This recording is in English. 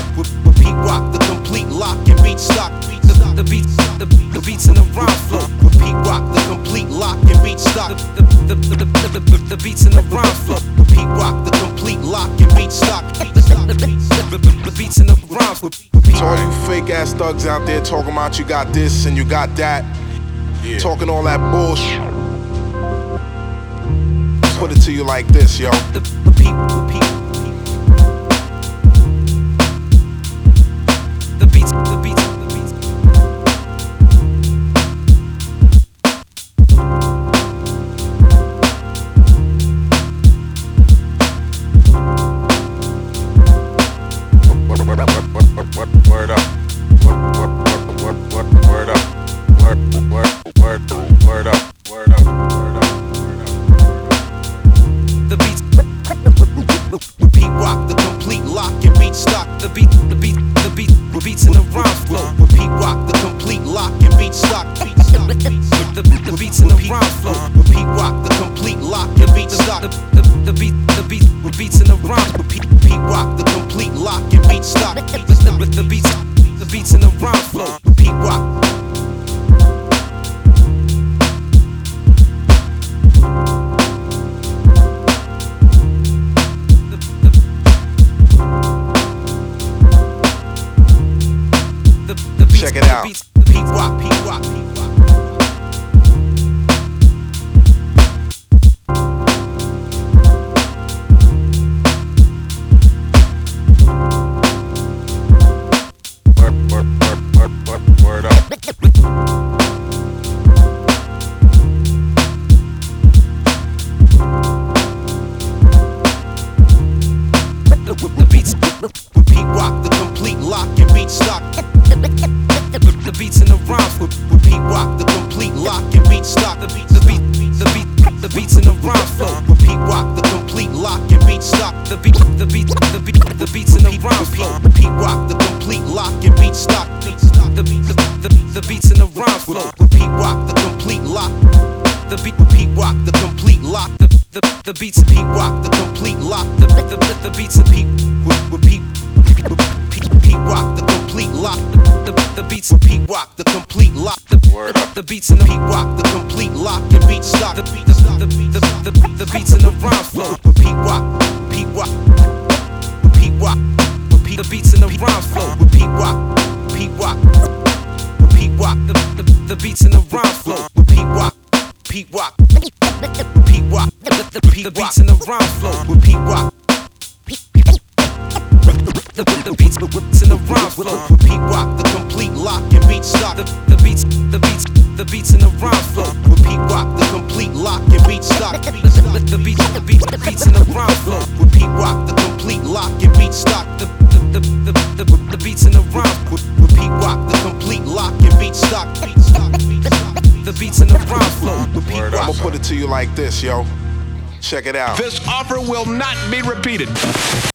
with Pete Rock, the complete lock and beat stock. The beats in the rhyme flow. With Pete Rock, the complete lock and beat stock. The beats in the rhyme flow. With Pete Rock, the complete lock and beat stock. The beats in the rhymes with To all you fake ass thugs out there talking about you got this and you got that, talking all that bullshit. Put it to you like this, yo. The beats. Word up. Word up. Word up. The beats. Pete Rock, the complete lock and beat stock. The beats in the rhyme flow. With Pete Rock, the complete lock and beat stock. The beats in the rhyme flow. With Pete Rock, the complete lock and beat stock. The beats in the rhyme. With Pete Rock, the complete lock and beat stock. The beats in the rhyme flow. With Pete Rock. Check it out. Pete Rock. Word up. The beats with Pete Rock, the complete lock and beat stock. The beats in the rhymes with Pete Rock, the complete lock and beat stock. The beats in the rhyme flow with Pete Rock, the complete lock and beat stock. The beats in the rhyme flow with Pete Rock, the complete lock and beat stock. The beats in the rhyme flow with Pete Rock, the complete lock. The beat with Pete Rock, the complete lock. The beats of Pete Rock, the complete lock. The beats of Pete with Pete Rock, the complete lock. The beats of Pete Rock, the complete lock. The beats in the Pete Rock, the complete lock and beat stock. The beats in the rhyme flow with Pete Rock. The beats in the rhyme flow with Pete Rock. The beats in the rhyme flow with Pete Rock. The beats in the rhyme flow with Pete Rock. The beats in the rhyme flow with Pete Rock, the complete lock and beat stock. The beats in the rhyme flow with Pete Rock, the complete lock and beat stock. The beats in the rhyme flow with Pete Rock, the complete lock and beat stock. The beats in the rhyme with Pete Rock, the complete lock and beat stock. The beats in the rhyme flow with Pete Rock. I'ma put it to you like this, yo. Check it out. This offer will not be repeated.